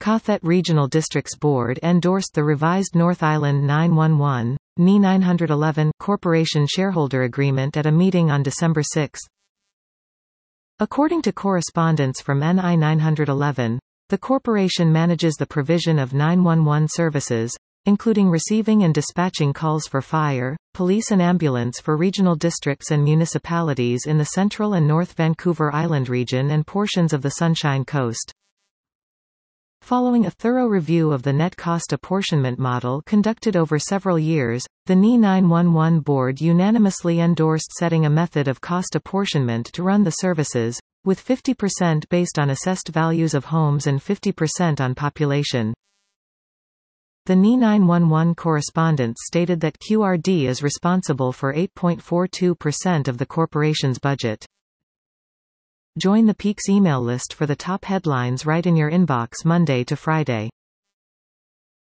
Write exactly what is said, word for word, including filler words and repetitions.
Cothet Regional Districts Board endorsed the revised North Island nine one one, N I nine eleven Corporation Shareholder Agreement at a meeting on December sixth. According to correspondence from N I nine eleven, the corporation manages the provision of nine one one services, including receiving and dispatching calls for fire, police and ambulance for regional districts and municipalities in the Central and North Vancouver Island region and portions of the Sunshine Coast. Following a thorough review of the net cost apportionment model conducted over several years, the N I nine one one board unanimously endorsed setting a method of cost apportionment to run the services, with fifty percent based on assessed values of homes and fifty percent on population. The N I nine one one correspondence stated that Q R D is responsible for eight point four two percent of the corporation's budget. Join the Peaks email list for the top headlines right in your inbox Monday to Friday.